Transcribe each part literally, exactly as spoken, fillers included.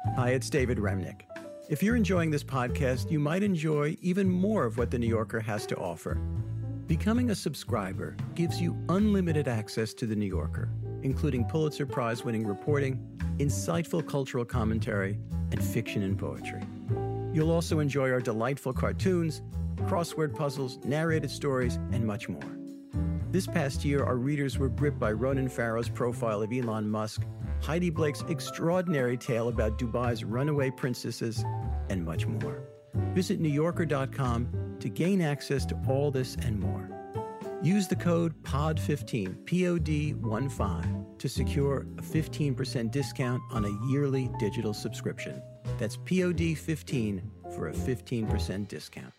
Hi, it's David Remnick. If you're enjoying this podcast, you might enjoy even more of what The New Yorker has to offer. Becoming a subscriber gives you unlimited access to The New Yorker, including Pulitzer Prize-winning reporting, insightful cultural commentary, and fiction and poetry. You'll also enjoy our delightful cartoons, crossword puzzles, narrated stories, and much more. This past year, our readers were gripped by Ronan Farrow's profile of Elon Musk, Heidi Blake's extraordinary tale about Dubai's runaway princesses, and much more. Visit New Yorker dot com to gain access to all this and more. Use the code P O D fifteen, P O D fifteen, to secure a fifteen percent discount on a yearly digital subscription. That's P O D fifteen for a fifteen percent discount.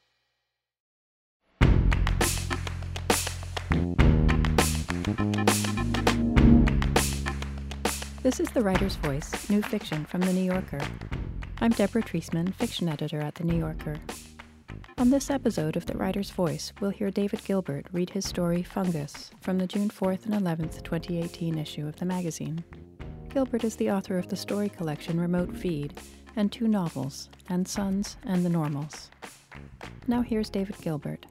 This is The Writer's Voice, new fiction from The New Yorker. I'm Deborah Treisman, fiction editor at The New Yorker. On this episode of The Writer's Voice, we'll hear David Gilbert read his story Fungus from the June fourth and eleventh, twenty eighteen issue of the magazine. Gilbert is the author of the story collection Remote Feed and two novels, And Sons and The Normals. Now here's David Gilbert.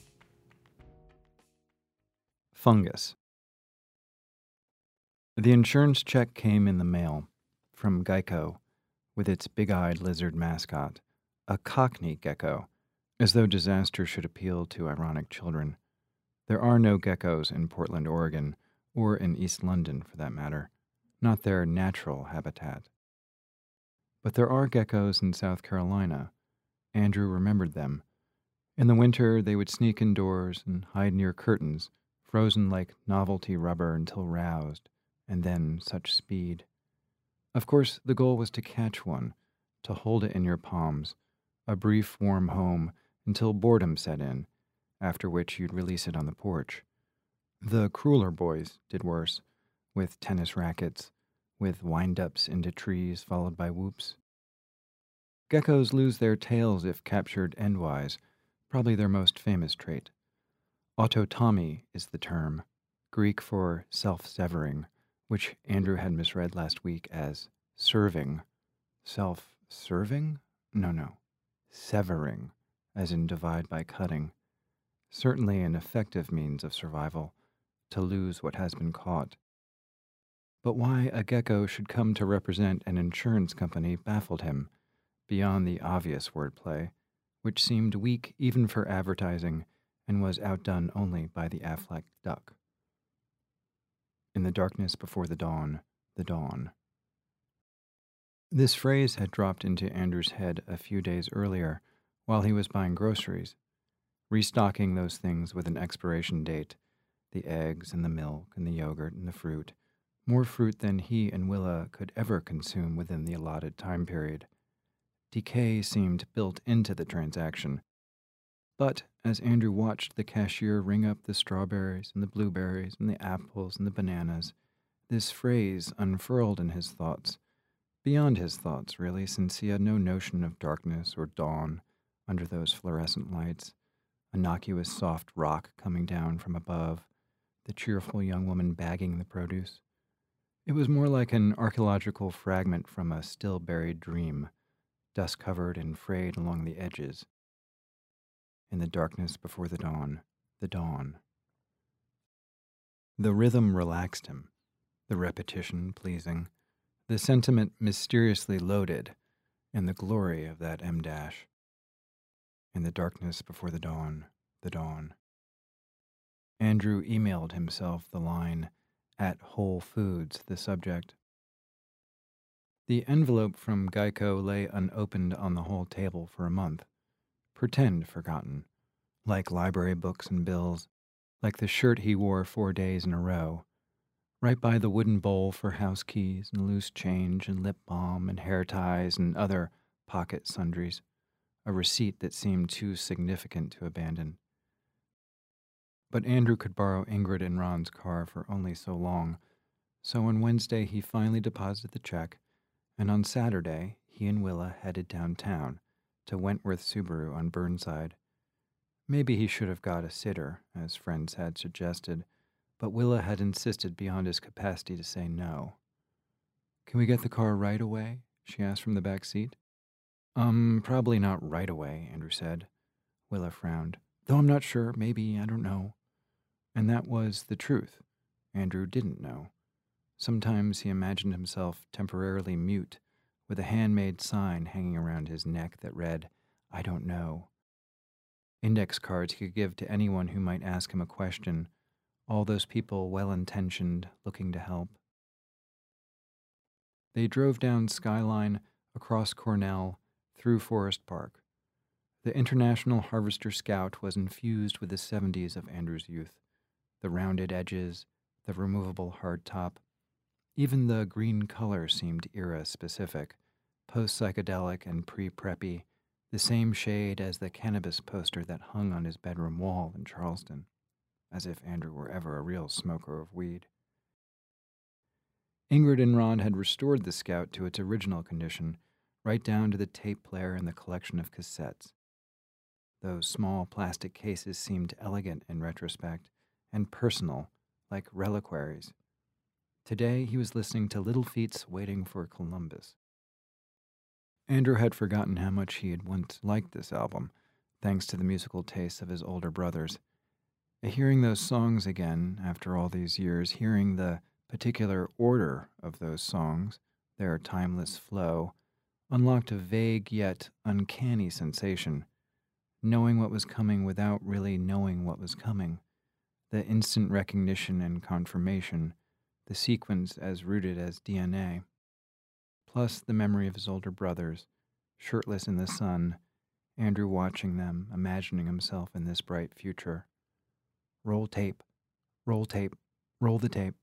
Fungus. The insurance check came in the mail from Geico with its big-eyed lizard mascot, a cockney gecko, as though disaster should appeal to ironic children. There are no geckos in Portland, Oregon, or in East London for that matter, not their natural habitat. But there are geckos in South Carolina. Andrew remembered them. In the winter, they would sneak indoors and hide near curtains, frozen like novelty rubber until roused, and then such speed. Of course, the goal was to catch one, to hold it in your palms, a brief warm home until boredom set in, after which you'd release it on the porch. The crueler boys did worse, with tennis rackets, with wind-ups into trees followed by whoops. Geckos lose their tails if captured endwise, probably their most famous trait. Autotomy is the term, Greek for self-severing, which Andrew had misread last week as serving. Self-serving? No, no. Severing, as in divide by cutting. Certainly an effective means of survival, to lose what has been caught. But why a gecko should come to represent an insurance company baffled him, beyond the obvious wordplay, which seemed weak even for advertising and was outdone only by the Affleck duck. In the darkness before the dawn, the dawn. This phrase had dropped into Andrew's head a few days earlier while he was buying groceries, restocking those things with an expiration date, the eggs and the milk and the yogurt and the fruit, more fruit than he and Willa could ever consume within the allotted time period. Decay seemed built into the transaction. But as Andrew watched the cashier ring up the strawberries and the blueberries and the apples and the bananas, this phrase unfurled in his thoughts, beyond his thoughts, really, since he had no notion of darkness or dawn under those fluorescent lights, innocuous soft rock coming down from above, the cheerful young woman bagging the produce. It was more like an archaeological fragment from a still-buried dream, dust-covered and frayed along the edges. In the darkness before the dawn, the dawn. The rhythm relaxed him, the repetition pleasing, the sentiment mysteriously loaded, and the glory of that em dash. In the darkness before the dawn, the dawn. Andrew emailed himself the line, at Whole Foods, the subject. The envelope from Geico lay unopened on the whole table for a month. Pretend forgotten, like library books and bills, like the shirt he wore four days in a row, right by the wooden bowl for house keys and loose change and lip balm and hair ties and other pocket sundries, a receipt that seemed too significant to abandon. But Andrew could borrow Ingrid and Ron's car for only so long, so on Wednesday he finally deposited the check, and on Saturday he and Willa headed downtown to Wentworth Subaru on Burnside. Maybe he should have got a sitter, as friends had suggested, but Willa had insisted beyond his capacity to say no. "Can we get the car right away?" she asked from the back seat. Um, probably not right away, Andrew said. Willa frowned. Though I'm not sure, maybe, I don't know. And that was the truth. Andrew didn't know. Sometimes he imagined himself temporarily mute, with a handmade sign hanging around his neck that read, I don't know. Index cards he could give to anyone who might ask him a question, all those people well-intentioned, looking to help. They drove down Skyline, across Cornell, through Forest Park. The International Harvester Scout was infused with the seventies of Andrew's youth. The rounded edges, the removable hardtop. Even the green color seemed era-specific, post-psychedelic and pre-preppy, the same shade as the cannabis poster that hung on his bedroom wall in Charleston, as if Andrew were ever a real smoker of weed. Ingrid and Ron had restored the Scout to its original condition, right down to the tape player and the collection of cassettes. Those small plastic cases seemed elegant in retrospect, and personal, like reliquaries. Today he was listening to Little Feat's Waiting for Columbus. Andrew had forgotten how much he had once liked this album, thanks to the musical tastes of his older brothers. Hearing those songs again, after all these years, hearing the particular order of those songs, their timeless flow, unlocked a vague yet uncanny sensation, knowing what was coming without really knowing what was coming, the instant recognition and confirmation, the sequence as rooted as D N A, plus the memory of his older brothers, shirtless in the sun, Andrew watching them, imagining himself in this bright future. Roll tape, roll tape, roll the tape.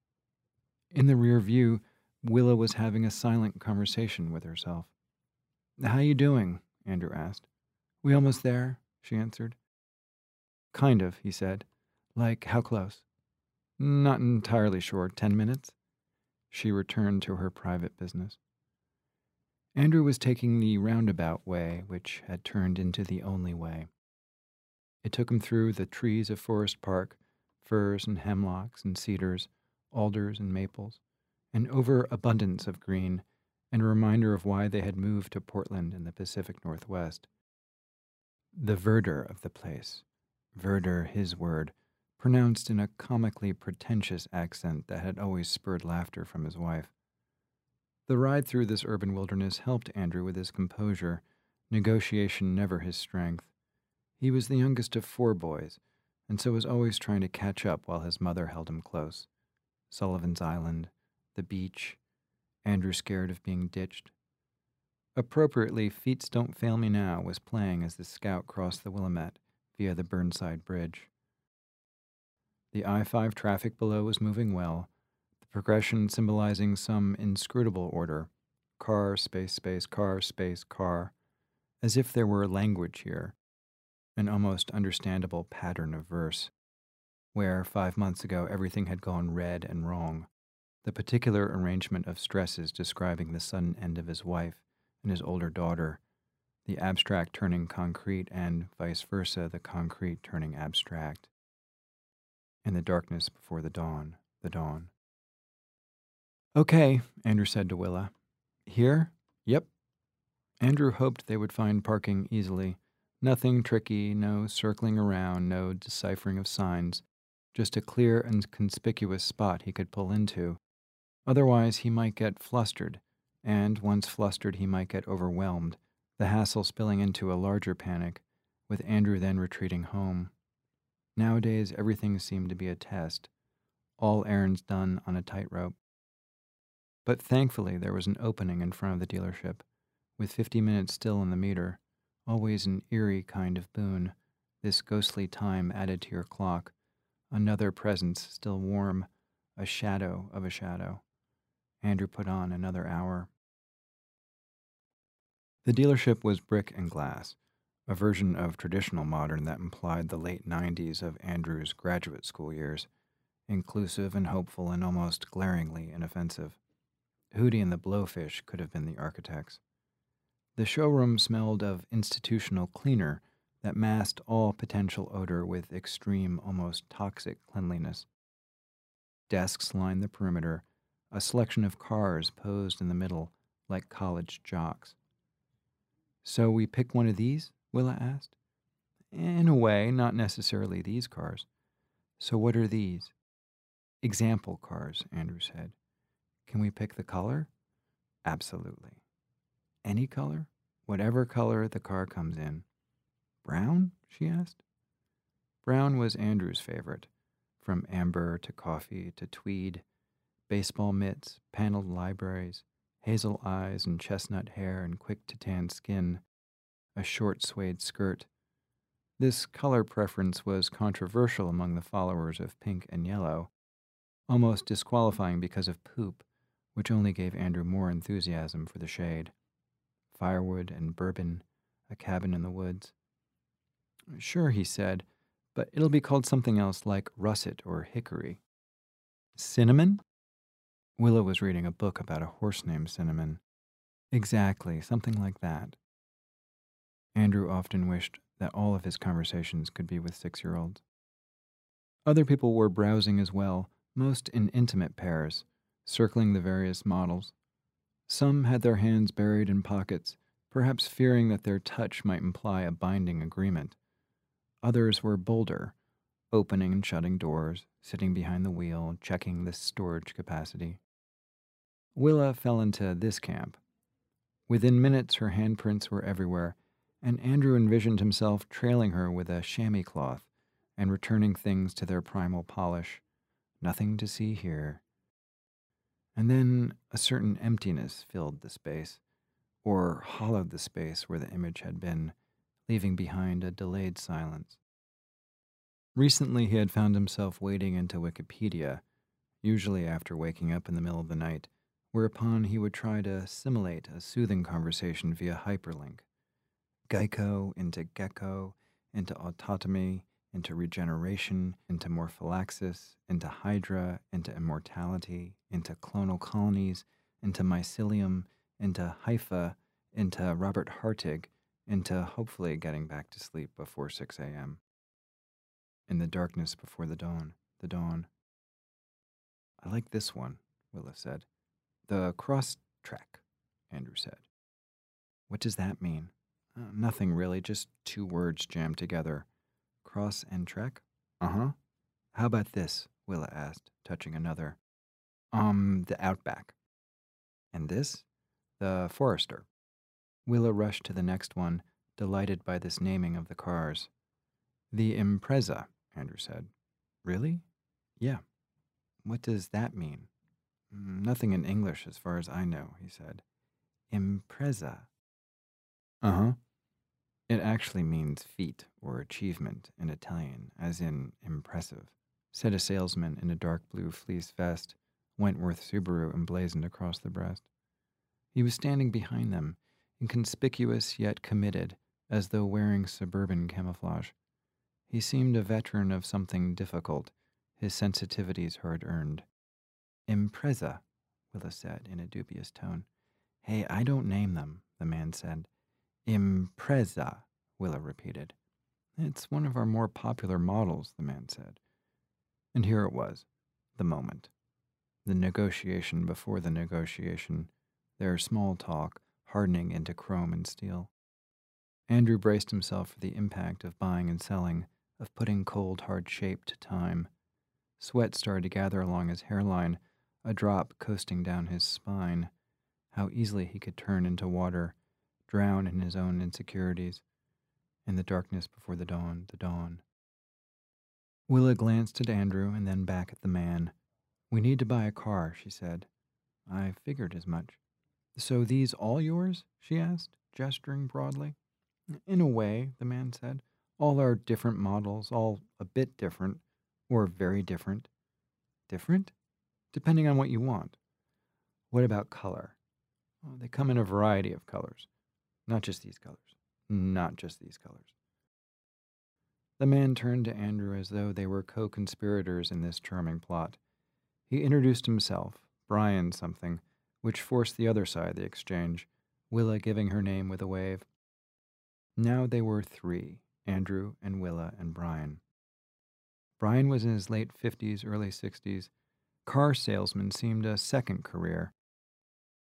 In the rear view, Willa was having a silent conversation with herself. How you doing? Andrew asked. We almost there? She answered. Kind of, he said. Like, how close? Not entirely sure. Ten minutes? She returned to her private business. Andrew was taking the roundabout way, which had turned into the only way. It took him through the trees of Forest Park, firs and hemlocks and cedars, alders and maples, an overabundance of green, and a reminder of why they had moved to Portland in the Pacific Northwest. The verdure of the place, verdure his word, pronounced in a comically pretentious accent that had always spurred laughter from his wife. The ride through this urban wilderness helped Andrew with his composure, negotiation never his strength. He was the youngest of four boys, and so was always trying to catch up while his mother held him close. Sullivan's Island, the beach, Andrew scared of being ditched. Appropriately, Feats Don't Fail Me Now was playing as the Scout crossed the Willamette via the Burnside Bridge. The I five traffic below was moving well, the progression symbolizing some inscrutable order, car, space, space, car, space, car, as if there were language here, an almost understandable pattern of verse. Where, five months ago, everything had gone red and wrong, the particular arrangement of stresses describing the sudden end of his wife and his older daughter, the abstract turning concrete and, vice versa, the concrete turning abstract. And the darkness before the dawn, the dawn. Okay, Andrew said to Willa. Here? Yep. Andrew hoped they would find parking easily. Nothing tricky, no circling around, no deciphering of signs. Just a clear and conspicuous spot he could pull into. Otherwise, he might get flustered, and once flustered, he might get overwhelmed, the hassle spilling into a larger panic, with Andrew then retreating home. Nowadays, everything seemed to be a test, all errands done on a tightrope. But thankfully, there was an opening in front of the dealership, with fifty minutes still in the meter, always an eerie kind of boon, this ghostly time added to your clock. Another presence, still warm, a shadow of a shadow. Andrew put on another hour. The dealership was brick and glass, a version of traditional modern that implied the late nineties of Andrew's graduate school years, inclusive and hopeful and almost glaringly inoffensive. Hootie and the Blowfish could have been the architects. The showroom smelled of institutional cleaner that masked all potential odor with extreme, almost toxic cleanliness. Desks lined the perimeter, a selection of cars posed in the middle, like college jocks. So we pick one of these? Willa asked. In a way, not necessarily these cars. So what are these? Example cars, Andrew said. Can we pick the color? Absolutely. Any color? Whatever color the car comes in. Brown? She asked. Brown was Andrew's favorite, from amber to coffee to tweed, baseball mitts, paneled libraries, hazel eyes and chestnut hair and quick-to-tan skin, a short suede skirt. This color preference was controversial among the followers of pink and yellow, almost disqualifying because of poop, which only gave Andrew more enthusiasm for the shade. Firewood and bourbon, a cabin in the woods. Sure, he said, but it'll be called something else like russet or hickory. Cinnamon? Willa was reading a book about a horse named Cinnamon. Exactly, something like that. Andrew often wished that all of his conversations could be with six-year-olds. Other people were browsing as well, most in intimate pairs, circling the various models. Some had their hands buried in pockets, perhaps fearing that their touch might imply a binding agreement. Others were bolder, opening and shutting doors, sitting behind the wheel, checking the storage capacity. Willa fell into this camp. Within minutes, her handprints were everywhere, and Andrew envisioned himself trailing her with a chamois cloth and returning things to their primal polish. Nothing to see here. And then a certain emptiness filled the space, or hollowed the space where the image had been, leaving behind a delayed silence. Recently he had found himself wading into Wikipedia, usually after waking up in the middle of the night, whereupon he would try to simulate a soothing conversation via hyperlink. Geico into gecko, into autotomy, into regeneration, into morphallaxis, into hydra, into immortality, into clonal colonies, into mycelium, into Haifa, into Robert Hartig, into hopefully getting back to sleep before six a.m. In the darkness before the dawn, the dawn. I like this one, Willa said. The cross track, Andrew said. What does that mean? Uh, nothing really, just two words jammed together. Cross and trek? Uh-huh. How about this? Willa asked, touching another. Um, the Outback. And this? The Forester. Willa rushed to the next one, delighted by this naming of the cars. The Impreza, Andrew said. Really? Yeah. What does that mean? Nothing in English as far as I know, he said. Impreza. Uh-huh. It actually means feat or achievement in Italian, as in impressive, said a salesman in a dark blue fleece vest, Wentworth Subaru emblazoned across the breast. He was standing behind them, inconspicuous yet committed, as though wearing suburban camouflage. He seemed a veteran of something difficult, his sensitivities hard-earned. Impreza, Willa said in a dubious tone. Hey, I don't name them, the man said. Impreza, Willa repeated. It's one of our more popular models, the man said. And here it was, the moment. The negotiation before the negotiation, their small talk hardening into chrome and steel. Andrew braced himself for the impact of buying and selling, of putting cold, hard shape to time. Sweat started to gather along his hairline, a drop coasting down his spine. How easily he could turn into water, drown in his own insecurities. In the darkness before the dawn, the dawn. Willa glanced at Andrew and then back at the man. We need to buy a car, she said. I figured as much. So these all yours? She asked, gesturing broadly. In a way, the man said. All are different models, all a bit different, or very different. Different? Depending on what you want. What about color? Well, they come in a variety of colors. Not just these colors. Not just these colors. The man turned to Andrew as though they were co-conspirators in this charming plot. He introduced himself, Brian something, which forced the other side of the exchange, Willa giving her name with a wave. Now they were three, Andrew and Willa and Brian. Brian was in his late fifties, early sixties. Car salesman seemed a second career.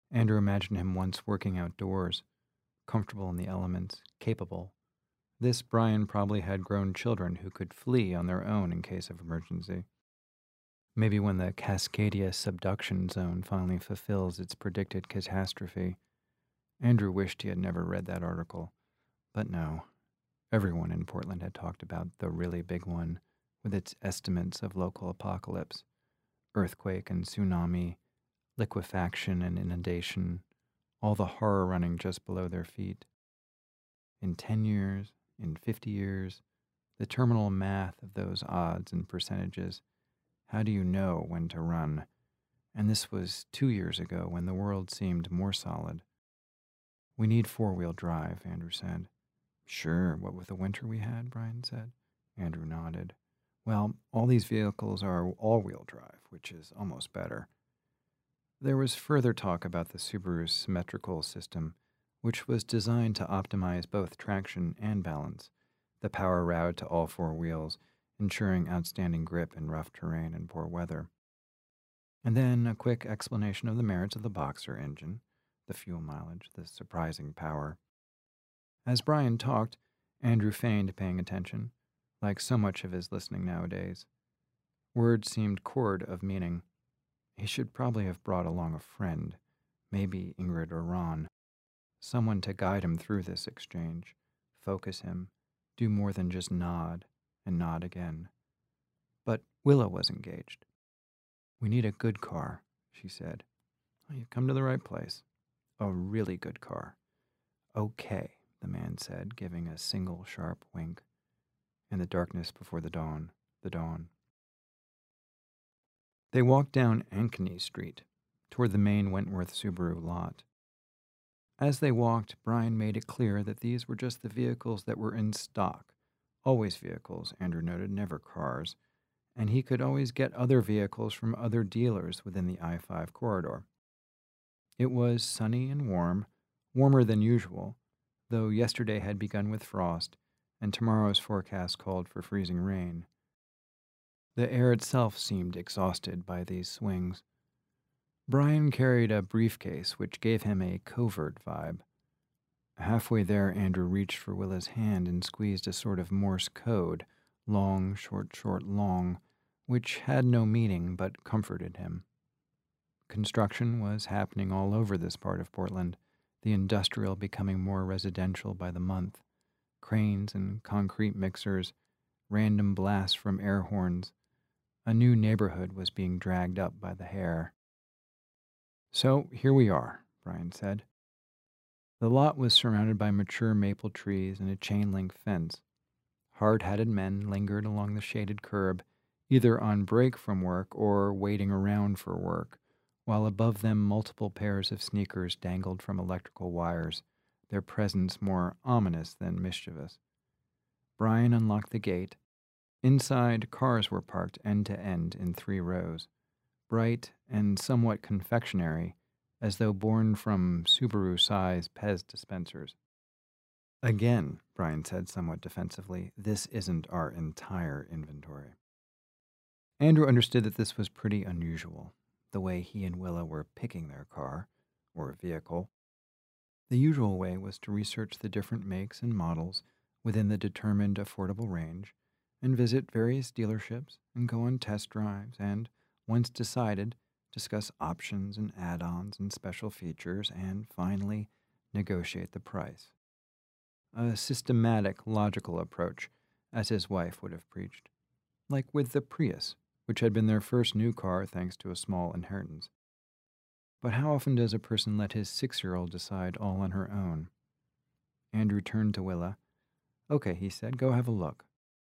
Andrew imagined him once working outdoors, comfortable in the elements, capable. This Brian probably had grown children who could flee on their own in case of emergency. Maybe when the Cascadia subduction zone finally fulfills its predicted catastrophe. Andrew wished he had never read that article. But no, everyone in Portland had talked about the really big one, with its estimates of local apocalypse, earthquake and tsunami, liquefaction and inundation, all the horror running just below their feet. In ten years, in fifty years, the terminal math of those odds and percentages. How do you know when to run? And this was two years ago when the world seemed more solid. We need four-wheel drive, Andrew said. Sure, what with the winter we had, Brian said. Andrew nodded. Well, all these vehicles are all-wheel drive, which is almost better. There was further talk about the Subaru's symmetrical system, which was designed to optimize both traction and balance, the power routed to all four wheels, ensuring outstanding grip in rough terrain and poor weather. And then a quick explanation of the merits of the Boxer engine, the fuel mileage, the surprising power. As Brian talked, Andrew feigned paying attention, like so much of his listening nowadays. Words seemed chord of meaning. He should probably have brought along a friend, maybe Ingrid or Ron, someone to guide him through this exchange, focus him, do more than just nod and nod again. But Willa was engaged. We need a good car, she said. Oh, you've come to the right place. A really good car. Okay, the man said, giving a single sharp wink. In the darkness before the dawn, the dawn. They walked down Ankeny Street, toward the main Wentworth Subaru lot. As they walked, Brian made it clear that these were just the vehicles that were in stock. Always vehicles, Andrew noted, never cars. And he could always get other vehicles from other dealers within the I five corridor. It was sunny and warm, warmer than usual, though yesterday had begun with frost, and tomorrow's forecast called for freezing rain. The air itself seemed exhausted by these swings. Brian carried a briefcase which gave him a covert vibe. Halfway there, Andrew reached for Willa's hand and squeezed a sort of Morse code, long, short, short, long, which had no meaning but comforted him. Construction was happening all over this part of Portland, the industrial becoming more residential by the month. Cranes and concrete mixers, random blasts from air horns. A new neighborhood was being dragged up by the hair. So here we are, Brian said. The lot was surrounded by mature maple trees and a chain-link fence. Hard-hatted men lingered along the shaded curb, either on break from work or waiting around for work, while above them multiple pairs of sneakers dangled from electrical wires, their presence more ominous than mischievous. Brian unlocked the gate. Inside, cars were parked end to end in three rows, bright and somewhat confectionery, as though born from Subaru-sized Pez dispensers. Again, Brian said somewhat defensively, this isn't our entire inventory. Andrew understood that this was pretty unusual, the way he and Willa were picking their car, or vehicle. The usual way was to research the different makes and models within the determined affordable range, and visit various dealerships and go on test drives and, once decided, discuss options and add-ons and special features and, finally, negotiate the price. A systematic, logical approach, as his wife would have preached. Like with the Prius, which had been their first new car thanks to a small inheritance. But how often does a person let his six-year-old decide all on her own? Andrew turned to Willa. Okay, he said, go have a look.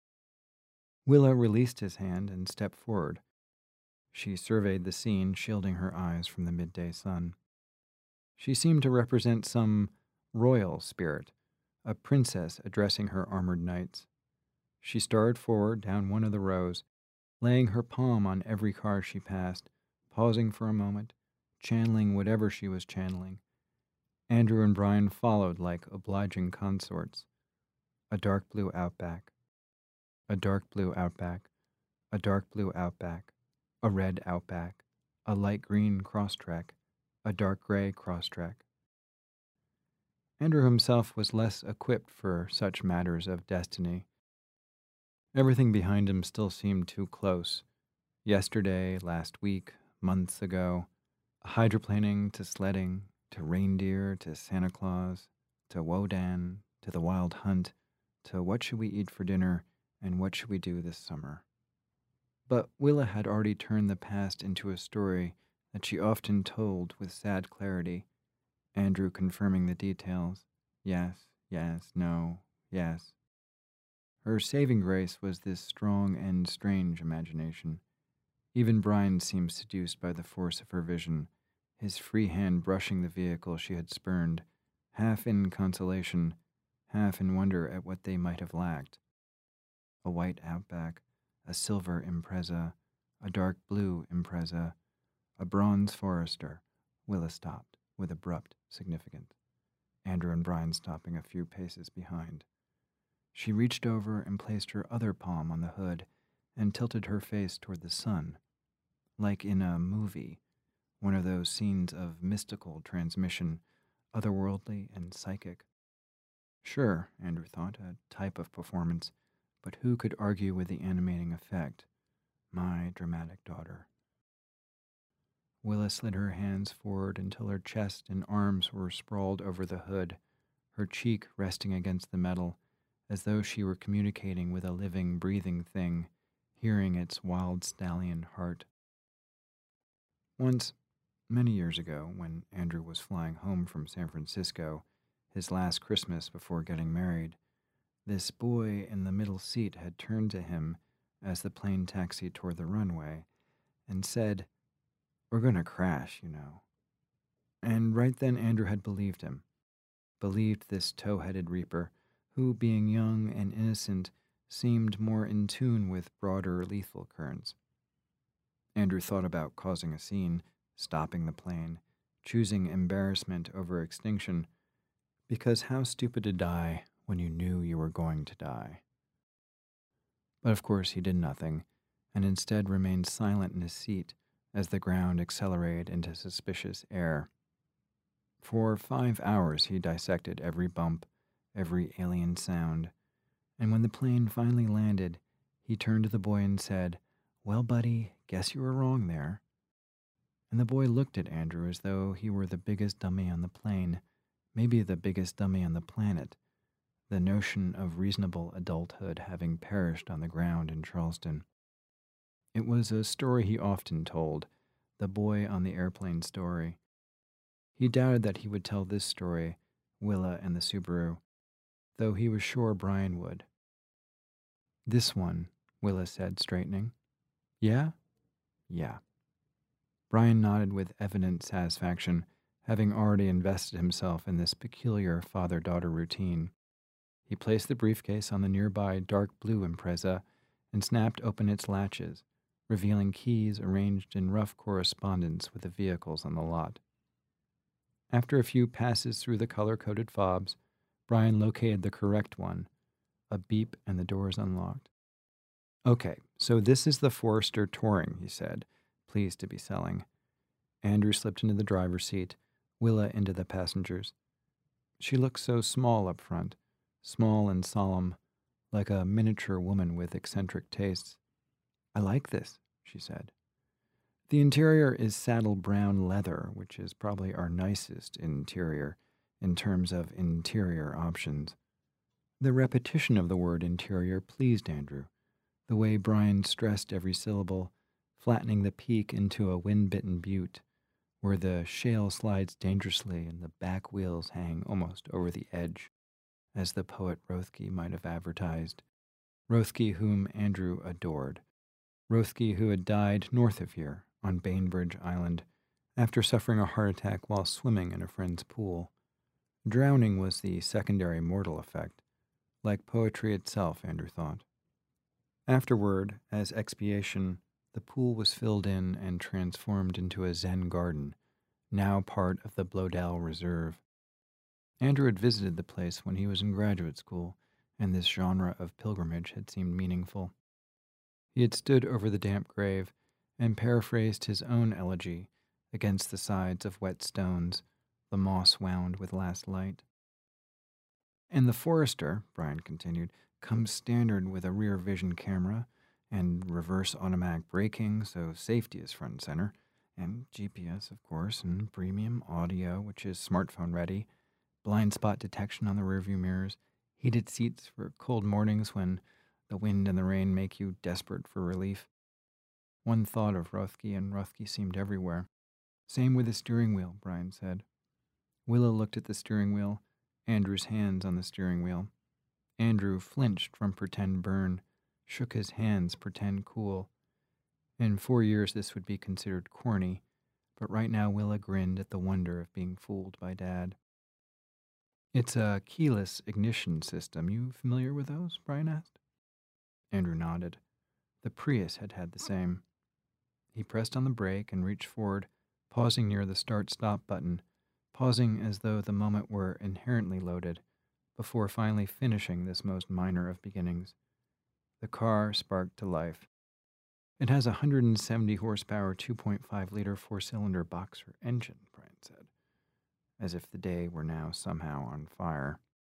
Willa released his hand and stepped forward. She surveyed the scene, shielding her eyes from the midday sun. She seemed to represent some royal spirit, a princess addressing her armored knights. She started forward down one of the rows, laying her palm on every car she passed, pausing for a moment, channeling whatever she was channeling. Andrew and Brian followed like obliging consorts. A dark blue Outback. A dark blue Outback. A dark blue Outback. A red Outback. A light green Crosstrek. a dark gray crosstrek. Andrew himself was less equipped for such matters of destiny. Everything behind him still seemed too close. Yesterday, last week, months ago, hydroplaning to sledding, to reindeer, to Santa Claus, to Wodan, to the wild hunt, to what should we eat for dinner, and what should we do this summer. But Willa had already turned the past into a story that she often told with sad clarity, Andrew confirming the details. Yes, yes, no, yes. Her saving grace was this strong and strange imagination. Even Brian seemed seduced by the force of her vision, his free hand brushing the vehicle she had spurned, half in consolation, half in wonder at what they might have lacked. A white Outback, a silver Impreza, a dark blue Impreza, a bronze Forester. Willa stopped, with abrupt significance, Andrew and Brian stopping a few paces behind. She reached over and placed her other palm on the hood and tilted her face toward the sun, like in a movie, one of those scenes of mystical transmission, otherworldly and psychic. Sure, Andrew thought, a type of performance, but who could argue with the animating effect? My dramatic daughter. Willa slid her hands forward until her chest and arms were sprawled over the hood, her cheek resting against the metal, as though she were communicating with a living, breathing thing, hearing its wild stallion heart. Once, many years ago, when Andrew was flying home from San Francisco, his last Christmas before getting married, this boy in the middle seat had turned to him as the plane taxied toward the runway and said, "We're going to crash, you know." And right then Andrew had believed him, believed this tow-headed reaper, who, being young and innocent, seemed more in tune with broader lethal currents. Andrew thought about causing a scene, stopping the plane, choosing embarrassment over extinction, because how stupid to die when you knew you were going to die. But of course he did nothing, and instead remained silent in his seat as the ground accelerated into suspicious air. For five hours he dissected every bump, every alien sound, and when the plane finally landed, he turned to the boy and said, "Well, buddy, guess you were wrong there." And the boy looked at Andrew as though he were the biggest dummy on the plane, maybe the biggest dummy on the planet, the notion of reasonable adulthood having perished on the ground in Charleston. It was a story he often told, the boy on the airplane story. He doubted that he would tell this story, Willa and the Subaru, though he was sure Brian would. "This one," Willa said, straightening. "Yeah?" "Yeah." Brian nodded with evident satisfaction, having already invested himself in this peculiar father-daughter routine. He placed the briefcase on the nearby dark blue Impreza and snapped open its latches, revealing keys arranged in rough correspondence with the vehicles on the lot. After a few passes through the color-coded fobs, Brian located the correct one. A beep and the doors unlocked. "Okay, so this is the Forester Touring," he said, pleased to be selling. Andrew slipped into the driver's seat, Willa into the passenger's. She looked so small up front, small and solemn, like a miniature woman with eccentric tastes. "I like this," she said. The interior is saddle brown leather, which is probably our nicest interior in terms of interior options. The repetition of the word interior pleased Andrew, the way Brian stressed every syllable, flattening the peak into a wind-bitten butte, where the shale slides dangerously and the back wheels hang almost over the edge, as the poet Rothke might have advertised. Rothke, whom Andrew adored. Rothke, who had died north of here, on Bainbridge Island, after suffering a heart attack while swimming in a friend's pool. Drowning was the secondary mortal effect, like poetry itself, Andrew thought. Afterward, as expiation, the pool was filled in and transformed into a Zen garden, now part of the Blodell Reserve. Andrew had visited the place when he was in graduate school, and this genre of pilgrimage had seemed meaningful. He had stood over the damp grave and paraphrased his own elegy, Against the sides of wet stones, the moss wound with last light. And the Forester, Brian continued, comes standard with a rear vision camera and reverse automatic braking, so safety is front and center, and G P S, of course, and premium audio, which is smartphone ready, blind spot detection on the rearview mirrors, heated seats for cold mornings when the wind and the rain make you desperate for relief. One thought of Rothke, and Rothke seemed everywhere. Same with the steering wheel, Brian said. Willa looked at the steering wheel, Andrew's hands on the steering wheel. Andrew flinched from pretend burn, shook his hands pretend cool. In four years this would be considered corny, but right now Willa grinned at the wonder of being fooled by Dad. It's a keyless ignition system. You familiar with those? Brian asked. Andrew nodded. The Prius had had the same. He pressed on the brake and reached forward, pausing near the start-stop button, pausing as though the moment were inherently loaded, before finally finishing this most minor of beginnings. The car sparked to life. It has a one hundred seventy horsepower, two point five liter four-cylinder boxer engine, Brian said, as if the day were now somehow on fire.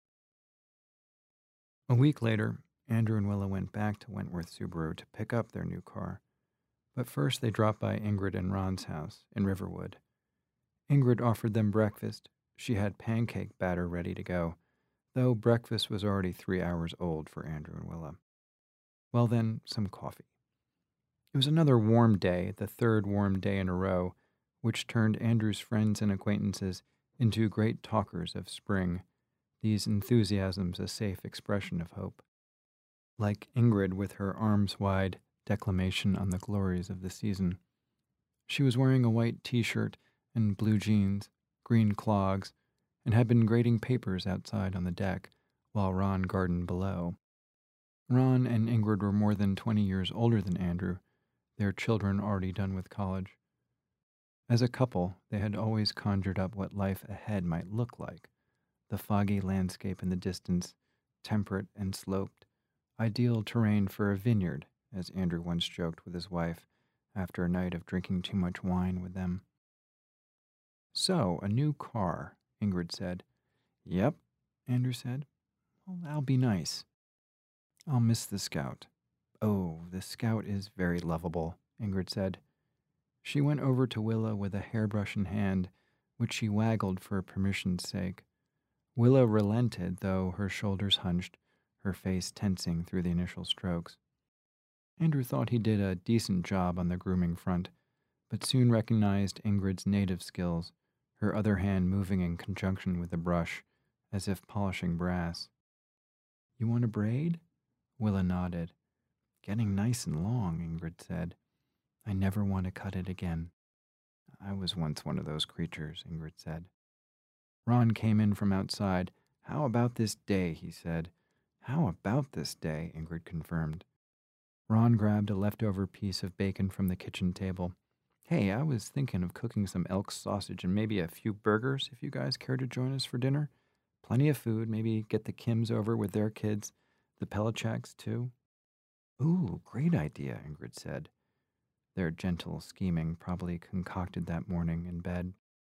A week later, Andrew and Willa went back to Wentworth Subaru to pick up their new car. But first they dropped by Ingrid and Ron's house in Riverwood. Ingrid offered them breakfast. She had pancake batter ready to go, though breakfast was already three hours old for Andrew and Willa. Well then, some coffee. It was another warm day, the third warm day in a row, which turned Andrew's friends and acquaintances into great talkers of spring, these enthusiasms a safe expression of hope. Like Ingrid with her arms-wide declamation on the glories of the season. She was wearing a white t-shirt and blue jeans, green clogs, and had been grading papers outside on the deck, while Ron gardened below. Ron and Ingrid were more than twenty years older than Andrew, their children already done with college. As a couple, they had always conjured up what life ahead might look like, the foggy landscape in the distance, temperate and sloped, ideal terrain for a vineyard, as Andrew once joked with his wife after a night of drinking too much wine with them. So, a new car, Ingrid said. Yep, Andrew said. Well, that'll be nice. I'll miss the Scout. Oh, the Scout is very lovable, Ingrid said. She went over to Willa with a hairbrush in hand, which she waggled for permission's sake. Willa relented, though her shoulders hunched, her face tensing through the initial strokes. Andrew thought he did a decent job on the grooming front, but soon recognized Ingrid's native skills, her other hand moving in conjunction with the brush, as if polishing brass. You want a braid? Willa nodded. Getting nice and long, Ingrid said. I never want to cut it again. I was once one of those creatures, Ingrid said. Ron came in from outside. How about this day, he said. How about this day, Ingrid confirmed. Ron grabbed a leftover piece of bacon from the kitchen table. Hey, I was thinking of cooking some elk sausage and maybe a few burgers if you guys care to join us for dinner. Plenty of food, maybe get the Kims over with their kids, the Pelichaks too. Ooh, great idea, Ingrid said. Their gentle scheming probably concocted that morning in bed.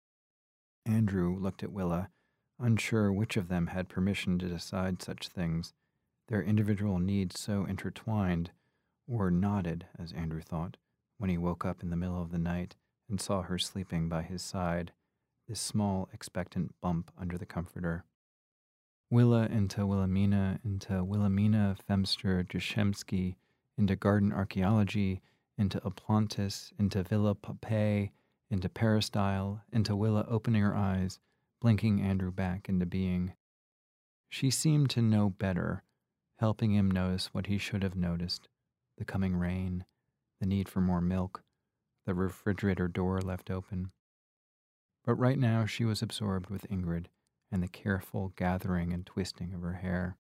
Andrew looked at Willa, unsure which of them had permission to decide such things, their individual needs so intertwined, or nodded, as Andrew thought, when he woke up in the middle of the night and saw her sleeping by his side, this small, expectant bump under the comforter. Willa into Wilhelmina, into Wilhelmina Femster Jashemski, into garden archaeology, into Oplantis, into Villa Popeye, into Peristyle, into Willa opening her eyes, blinking Andrew back into being. She seemed to know better, helping him notice what he should have noticed, the coming rain, the need for more milk, the refrigerator door left open. But right now she was absorbed with Ingrid and the careful gathering and twisting of her hair.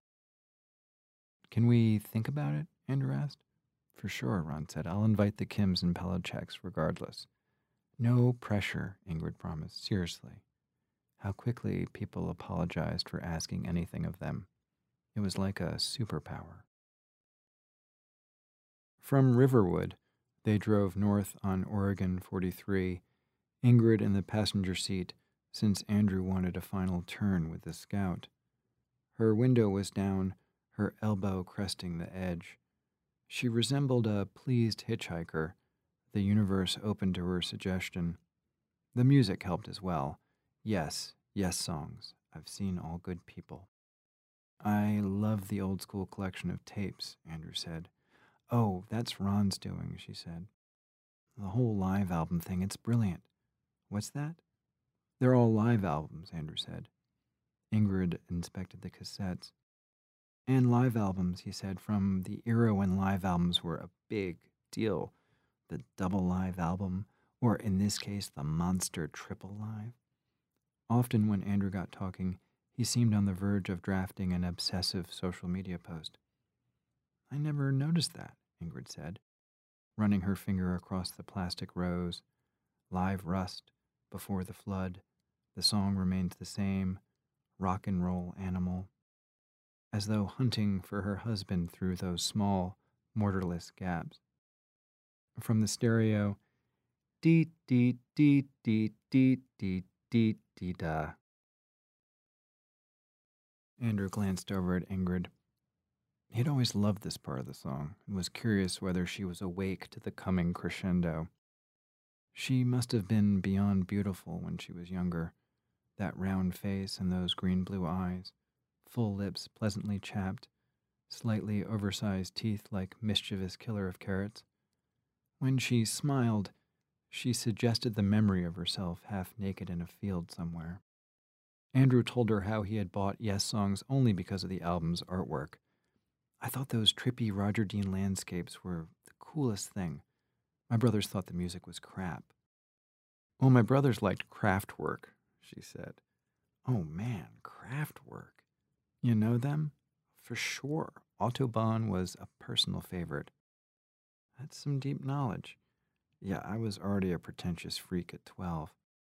Can we think about it? Andrew asked. For sure, Ron said. I'll invite the Kims and Pelichaks regardless. No pressure, Ingrid promised. Seriously. How quickly people apologized for asking anything of them. It was like a superpower. From Riverwood, they drove north on Oregon forty-three Ingrid in the passenger seat, since Andrew wanted a final turn with the Scout. Her window was down, her elbow cresting the edge. She resembled a pleased hitchhiker, the universe open to her suggestion. The music helped as well. Yes, yes songs. I've seen all good people. I love the old school collection of tapes, Andrew said. Oh, that's Ron's doing, she said. The whole live album thing, it's brilliant. What's that? They're all live albums, Andrew said. Ingrid inspected the cassettes. And live albums, he said, from the era when live albums were a big deal. The double live album, or in this case, the monster triple live. Often when Andrew got talking, he seemed on the verge of drafting an obsessive social media post. I never noticed that, Ingrid said, running her finger across the plastic rose. Live Rust, Before the Flood, The Song Remains the Same, Rock and Roll Animal. As though hunting for her husband through those small, mortarless gaps. From the stereo, dee dee dee dee dee dee dee dee da. Andrew glanced over at Ingrid. He'd always loved this part of the song and was curious whether she was awake to the coming crescendo. She must have been beyond beautiful when she was younger, that round face and those green-blue eyes, full lips pleasantly chapped, slightly oversized teeth like mischievous killer of carrots. When she smiled, she suggested the memory of herself half naked in a field somewhere. Andrew told her how he had bought Yes songs only because of the album's artwork. I thought those trippy Roger Dean landscapes were the coolest thing. My brothers thought the music was crap. Well, my brothers liked Kraftwerk, she said. Oh man, Kraftwerk. You know them? For sure. Autobahn was a personal favorite. That's some deep knowledge. Yeah, I was already a pretentious freak at twelve.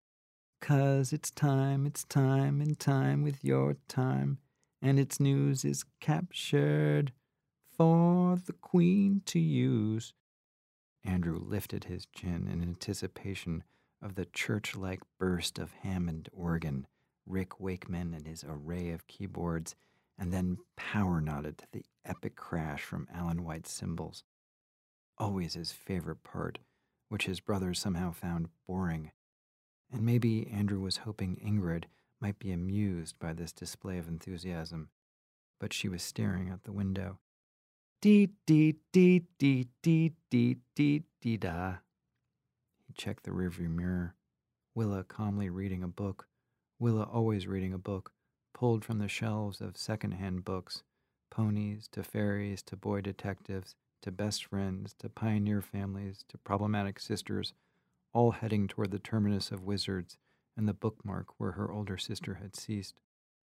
'Cause it's time, it's time, and time with your time, and its news is captured for the Queen to use. Andrew lifted his chin in anticipation of the church-like burst of Hammond organ, Rick Wakeman and his array of keyboards, and then power-nodded to the epic crash from Alan White's cymbals. Always his favorite part, which his brothers somehow found boring. And maybe Andrew was hoping Ingrid might be amused by this display of enthusiasm, but she was staring out the window. Dee dee dee dee dee dee dee dee da. He checked the rearview mirror. Willa calmly reading a book. Willa always reading a book, pulled from the shelves of second-hand books, ponies to fairies to boy detectives to best friends to pioneer families to problematic sisters, all heading toward the terminus of Wizards and the bookmark where her older sister had ceased.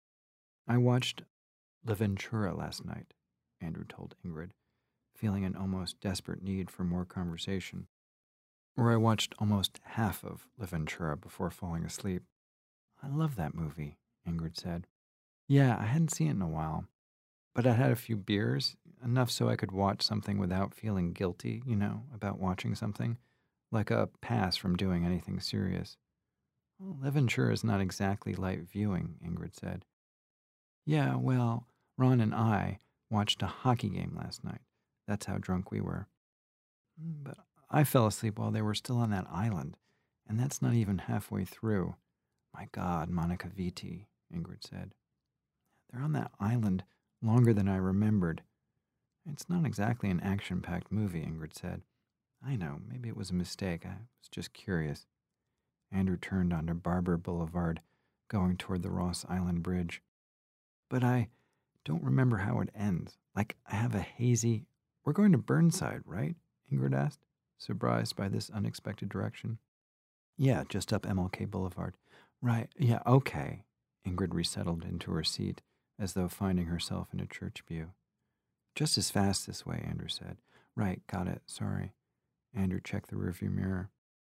I watched LaVentura last night, Andrew told Ingrid, feeling an almost desperate need for more conversation. Or I watched almost half of LaVentura before falling asleep. I love that movie, Ingrid said. Yeah, I hadn't seen it in a while, but I had a few beers, enough so I could watch something without feeling guilty, you know, about watching something. Like a pass from doing anything serious. Well, LaVentura is not exactly light viewing, Ingrid said. Yeah, well, Ron and I watched a hockey game last night. That's how drunk we were. But I fell asleep while they were still on that island, and that's not even halfway through. My God, Monica Vitti, Ingrid said. They're on that island longer than I remembered. It's not exactly an action-packed movie, Ingrid said. I know, maybe it was a mistake. I was just curious. Andrew turned onto Barber Boulevard, going toward the Ross Island Bridge. But I don't remember how it ends. Like, I have a hazy... We're going to Burnside, right? Ingrid asked, surprised by this unexpected direction. Yeah, just up M L K Boulevard. Right, yeah, okay. Ingrid resettled into her seat, as though finding herself in a church view. Just as fast this way, Andrew said. Right, got it, sorry. Andrew checked the rearview mirror.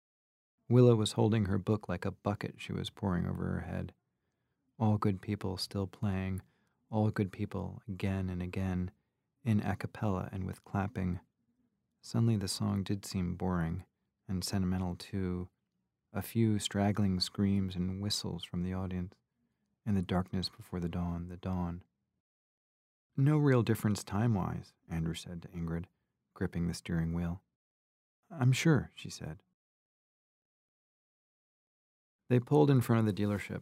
Willa was holding her book like a bucket she was pouring over her head. All good people still playing, all good people again and again, in a cappella and with clapping. Suddenly the song did seem boring, and sentimental too. a few straggling screams and whistles from the audience, and the darkness before the dawn, the dawn. No real difference time-wise, Andrew said to Ingrid, gripping the steering wheel. I'm sure, she said. They pulled in front of the dealership.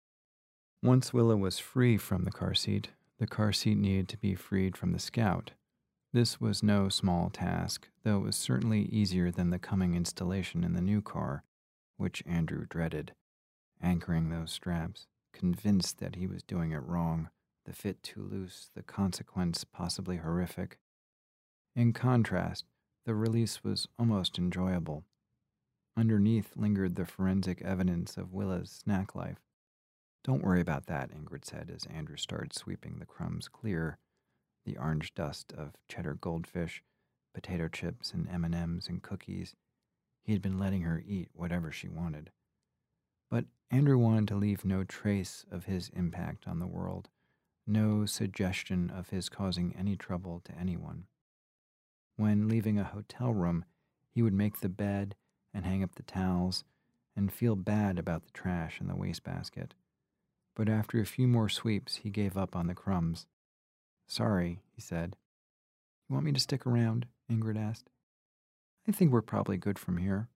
Once Willa was free from the car seat, the car seat needed to be freed from the Scout. This was no small task, though it was certainly easier than the coming installation in the new car, which Andrew dreaded, anchoring those straps, convinced that he was doing it wrong, the fit too loose, the consequence possibly horrific. In contrast, the release was almost enjoyable. Underneath lingered the forensic evidence of Willa's snack life. Don't worry about that, Ingrid said as Andrew started sweeping the crumbs clear, the orange dust of cheddar goldfish, potato chips and M and M's and cookies. He had been letting her eat whatever she wanted. But Andrew wanted to leave no trace of his impact on the world, no suggestion of his causing any trouble to anyone. When leaving a hotel room, he would make the bed and hang up the towels and feel bad about the trash in the wastebasket. But after a few more sweeps, he gave up on the crumbs. Sorry, he said. You want me to stick around? Ingrid asked. I think we're probably good from here.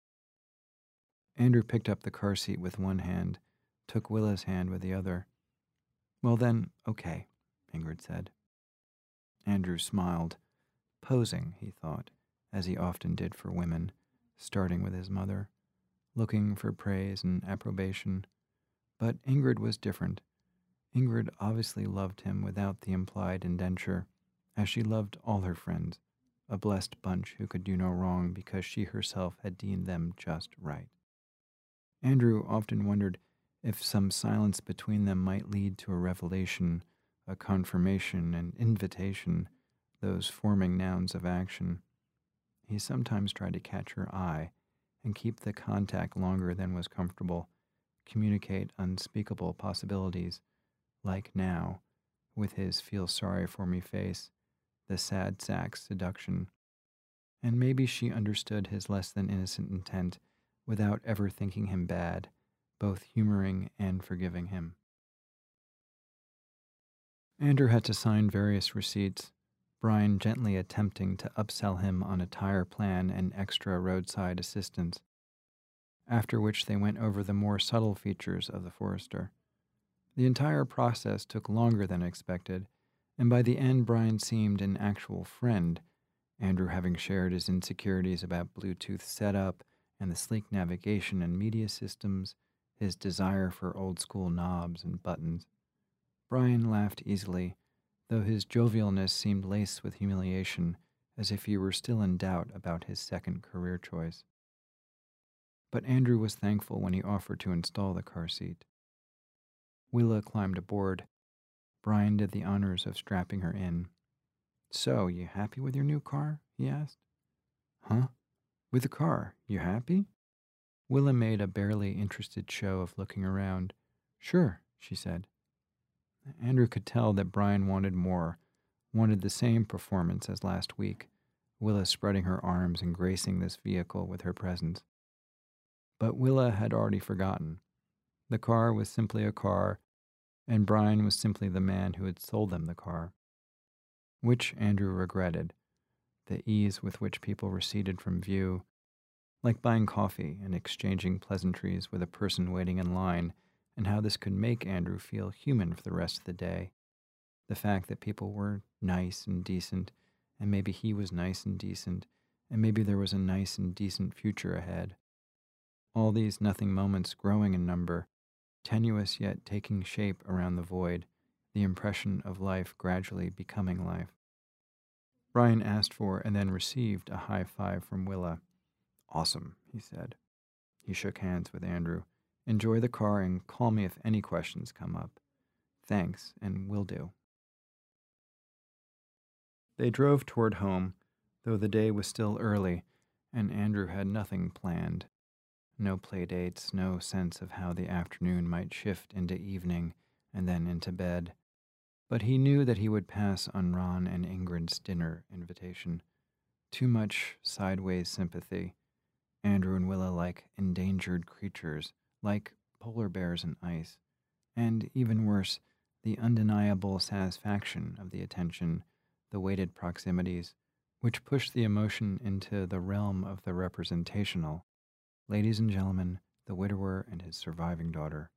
Andrew picked up the car seat with one hand, took Willa's hand with the other. Well then, okay, Ingrid said. Andrew smiled, posing, he thought, as he often did for women, starting with his mother, looking for praise and approbation. But Ingrid was different. Ingrid obviously loved him without the implied indenture, as she loved all her friends, a blessed bunch who could do no wrong because she herself had deemed them just right. Andrew often wondered if some silence between them might lead to a revelation, a confirmation, an invitation, those forming nouns of action. He sometimes tried to catch her eye and keep the contact longer than was comfortable, communicate unspeakable possibilities, like now, with his feel-sorry-for-me face, the sad sack seduction. And maybe she understood his less than innocent intent without ever thinking him bad, both humoring and forgiving him. Andrew had to sign various receipts, Brian gently attempting to upsell him on a tire plan and extra roadside assistance, after which they went over the more subtle features of the Forester. The entire process took longer than expected, and by the end Brian seemed an actual friend, Andrew having shared his insecurities about Bluetooth setup and the sleek navigation and media systems, his desire for old-school knobs and buttons. Brian laughed easily, though his jovialness seemed laced with humiliation, as if he were still in doubt about his second career choice. But Andrew was thankful when he offered to install the car seat. Willa climbed aboard. Brian did the honors of strapping her in. So, you happy with your new car? He asked. Huh? With the car, you happy? Willa made a barely interested show of looking around. Sure, she said. Andrew could tell that Brian wanted more, wanted the same performance as last week, Willa spreading her arms and gracing this vehicle with her presence. But Willa had already forgotten. The car was simply a car, and Brian was simply the man who had sold them the car. Which Andrew regretted, the ease with which people receded from view, like buying coffee and exchanging pleasantries with a person waiting in line, and how this could make Andrew feel human for the rest of the day. The fact that people were nice and decent, and maybe he was nice and decent, and maybe there was a nice and decent future ahead. All these nothing moments growing in number, tenuous yet taking shape around the void, the impression of life gradually becoming life. Brian asked for and then received a high five from Willa. Awesome, he said. He shook hands with Andrew. Enjoy the car and call me if any questions come up. Thanks, and will do. They drove toward home, though the day was still early, and Andrew had nothing planned. No play dates, no sense of how the afternoon might shift into evening and then into bed. But he knew that he would pass on Ron and Ingrid's dinner invitation. Too much sideways sympathy. Andrew and Willa like endangered creatures, like polar bears in ice, and even worse, the undeniable satisfaction of the attention, the weighted proximities, which push the emotion into the realm of the representational. Ladies and gentlemen, the widower and his surviving daughter.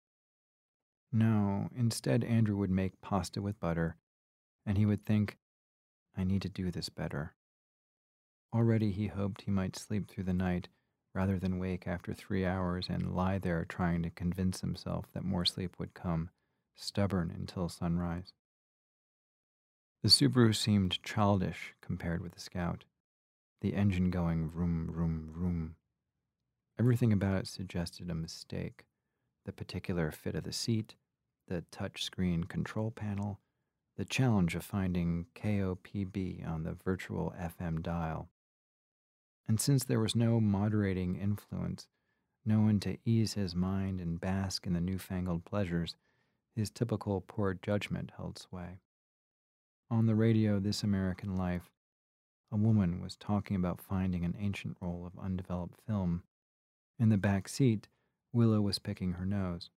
No, instead Andrew would make pasta with butter, and he would think, I need to do this better. Already he hoped he might sleep through the night rather than wake after three hours and lie there trying to convince himself that more sleep would come, stubborn until sunrise. The Subaru seemed childish compared with the Scout, the engine going vroom, vroom, vroom. Everything about it suggested a mistake, the particular fit of the seat, the touch-screen control panel, the challenge of finding K O P B on the virtual F M dial. And since there was no moderating influence, no one to ease his mind and bask in the newfangled pleasures, his typical poor judgment held sway. On the radio, This American Life, a woman was talking about finding an ancient roll of undeveloped film. In the back seat, Willa was picking her nose.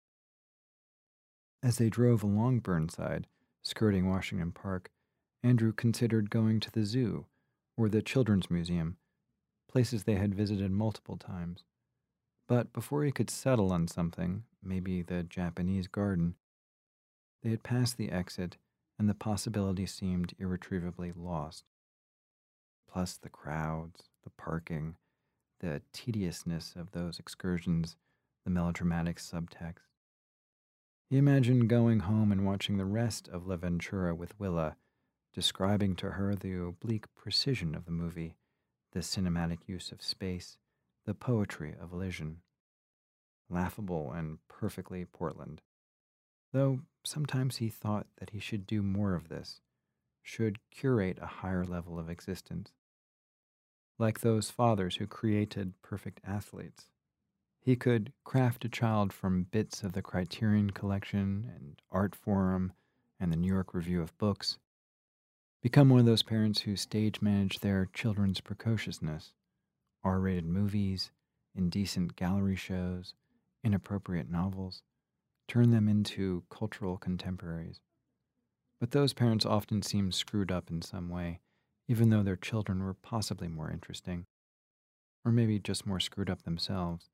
As they drove along Burnside, skirting Washington Park, Andrew considered going to the zoo or the Children's Museum, places they had visited multiple times. But before he could settle on something, maybe the Japanese garden, they had passed the exit and the possibility seemed irretrievably lost. Plus the crowds, the parking, the tediousness of those excursions, the melodramatic subtext. He imagined going home and watching the rest of L'Avventura with Willa, describing to her the oblique precision of the movie, the cinematic use of space, the poetry of elision. Laughable and perfectly Portland. Though sometimes he thought that he should do more of this, should curate a higher level of existence. Like those fathers who created perfect athletes. He could craft a child from bits of the Criterion Collection and Art Forum and the New York Review of Books. Become one of those parents who stage manage their children's precociousness, R-rated movies, indecent gallery shows, inappropriate novels, turn them into cultural contemporaries. But those parents often seem screwed up in some way, even though their children were possibly more interesting, or maybe just more screwed up themselves.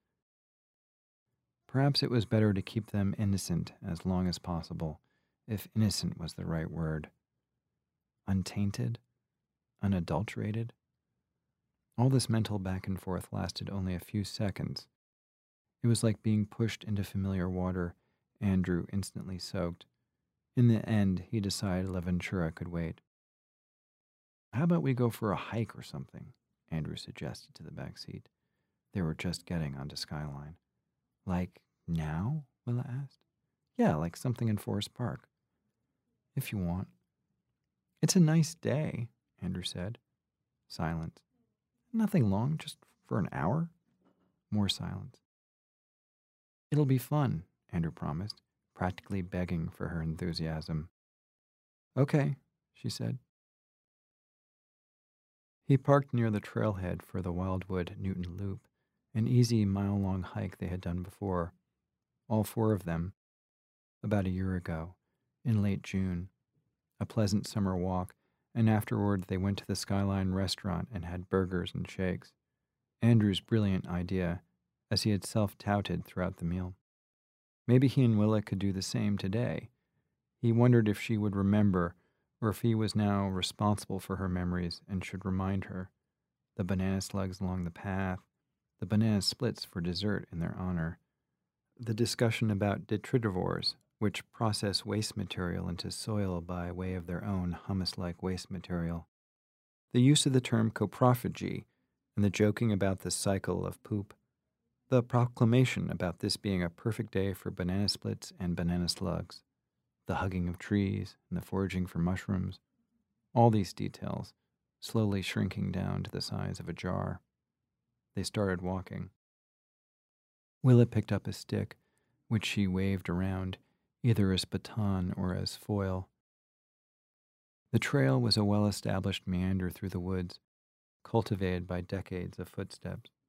Perhaps it was better to keep them innocent as long as possible, if innocent was the right word. Untainted? Unadulterated? All this mental back and forth lasted only a few seconds. It was like being pushed into familiar water, Andrew instantly soaked. In the end, he decided L'Avventura could wait. How about we go for a hike or something? Andrew suggested to the back seat. They were just getting onto Skyline. Like now? Willa asked. Yeah, like something in Forest Park. If you want. It's a nice day, Andrew said. Silence. Nothing long, just for an hour. More silence. It'll be fun, Andrew promised, practically begging for her enthusiasm. Okay, she said. He parked near the trailhead for the Wildwood Newton Loop, an easy mile-long hike they had done before, all four of them, about a year ago, in late June. A pleasant summer walk, and afterward they went to the Skyline restaurant and had burgers and shakes. Andrew's brilliant idea, as he had self-touted throughout the meal. Maybe he and Willa could do the same today. He wondered if she would remember, or if he was now responsible for her memories and should remind her. The banana slugs along the path, the banana splits for dessert in their honor, the discussion about detritivores, which process waste material into soil by way of their own humus-like waste material, the use of the term coprophagy, and the joking about the cycle of poop, the proclamation about this being a perfect day for banana splits and banana slugs, the hugging of trees and the foraging for mushrooms, all these details, slowly shrinking down to the size of a jar. They started walking. Willa picked up a stick, which she waved around, either as baton or as foil. The trail was a well-established meander through the woods, cultivated by decades of footsteps.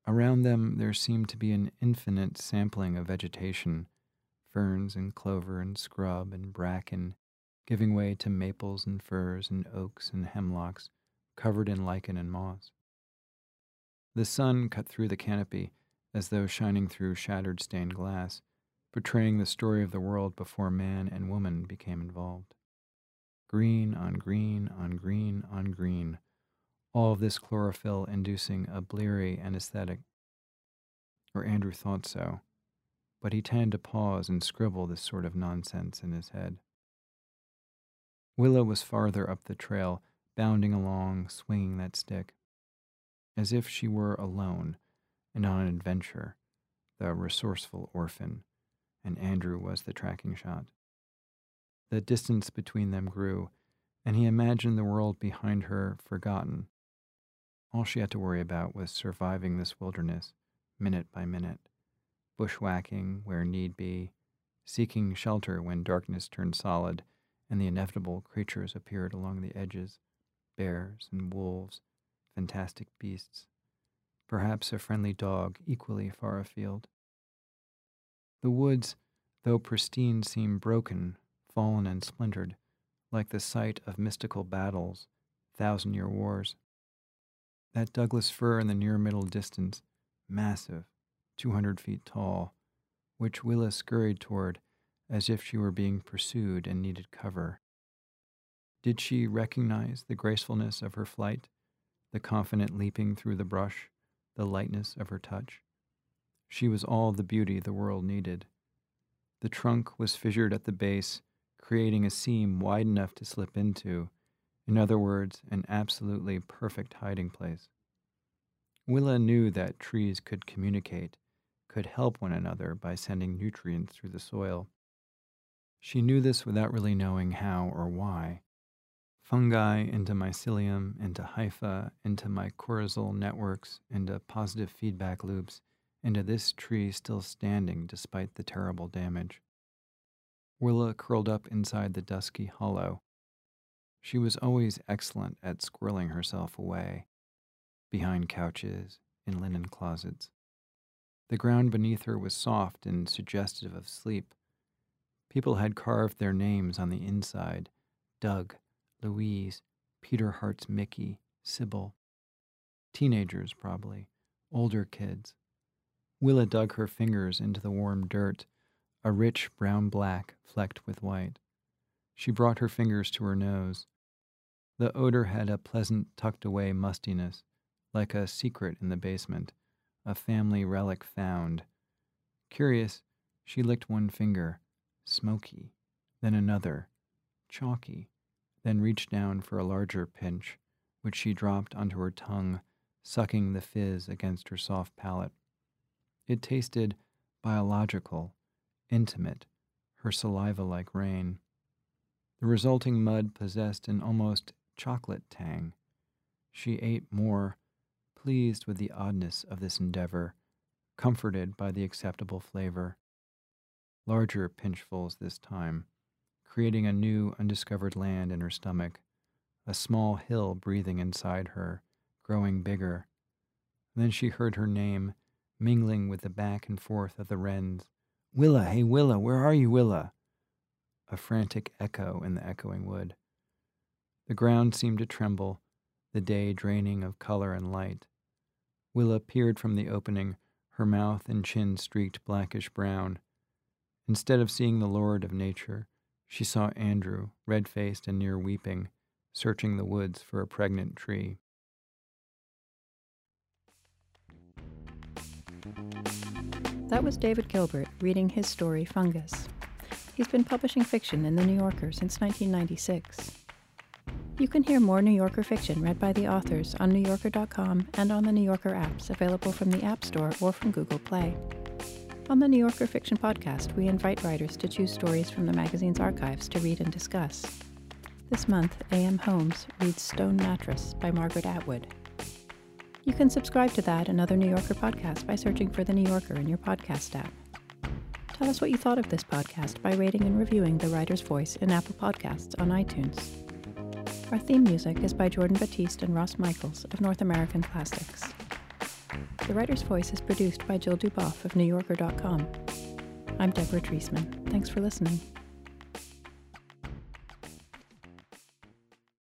Around them there seemed to be an infinite sampling of vegetation, ferns and clover and scrub and bracken, giving way to maples and firs and oaks and hemlocks, covered in lichen and moss. The sun cut through the canopy as though shining through shattered stained glass, portraying the story of the world before man and woman became involved. Green on green on green on green, all of this chlorophyll inducing a bleary anesthetic. Or Andrew thought so, but he tended to pause and scribble this sort of nonsense in his head. Willa was farther up the trail, bounding along, swinging that stick, as if she were alone and on an adventure, the resourceful orphan, and Andrew was the tracking shot. The distance between them grew, and he imagined the world behind her forgotten. All she had to worry about was surviving this wilderness, minute by minute, bushwhacking where need be, seeking shelter when darkness turned solid and the inevitable creatures appeared along the edges, bears and wolves, fantastic beasts, perhaps a friendly dog equally far afield. The woods, though pristine, seemed broken, fallen and splintered, like the site of mystical battles, thousand-year wars. That Douglas fir in the near-middle distance, massive, two hundred feet tall, which Willa scurried toward as if she were being pursued and needed cover. Did she recognize the gracefulness of her flight, the confident leaping through the brush, the lightness of her touch? She was all the beauty the world needed. The trunk was fissured at the base, creating a seam wide enough to slip into, in other words, an absolutely perfect hiding place. Willa knew that trees could communicate, could help one another by sending nutrients through the soil. She knew this without really knowing how or why. Fungi into mycelium, into hypha, into mycorrhizal networks, into positive feedback loops, into this tree still standing despite the terrible damage. Willa curled up inside the dusky hollow. She was always excellent at squirreling herself away, behind couches, in linen closets. The ground beneath her was soft and suggestive of sleep. People had carved their names on the inside: Doug, Louise, Peter Hart's Mickey, Sybil. Teenagers, probably, older kids. Willa dug her fingers into the warm dirt, a rich brown-black flecked with white. She brought her fingers to her nose. The odor had a pleasant, tucked-away mustiness, like a secret in the basement, a family relic found. Curious, she licked one finger, smoky, then another, chalky, then reached down for a larger pinch, which she dropped onto her tongue, sucking the fizz against her soft palate. It tasted biological, intimate, her saliva like rain. The resulting mud possessed an almost chocolate tang. She ate more, pleased with the oddness of this endeavor, comforted by the acceptable flavor. Larger pinchfuls this time, creating a new undiscovered land in her stomach, a small hill breathing inside her, growing bigger. Then she heard her name, mingling with the back and forth of the wrens. Willa, hey Willa, where are you, Willa? A frantic echo in the echoing wood. The ground seemed to tremble, the day draining of color and light. Willa peered from the opening, her mouth and chin streaked blackish brown. Instead of seeing the Lord of Nature, she saw Andrew, red-faced and near weeping, searching the woods for a pregnant tree. That was David Gilbert reading his story, Fungus. He's been publishing fiction in The New Yorker since nineteen ninety-six. You can hear more New Yorker fiction read by the authors on new yorker dot com and on the New Yorker apps available from the App Store or from Google Play. On the New Yorker Fiction Podcast, we invite writers to choose stories from the magazine's archives to read and discuss. This month, A M Holmes reads Stone Mattress by Margaret Atwood. You can subscribe to that and other New Yorker podcasts by searching for The New Yorker in your podcast app. Tell us what you thought of this podcast by rating and reviewing The Writer's Voice in Apple Podcasts on iTunes. Our theme music is by Jordan Batiste and Ross Michaels of North American Classics. The Writer's Voice is produced by Jill Duboff of New Yorker dot com. I'm Deborah Treisman. Thanks for listening.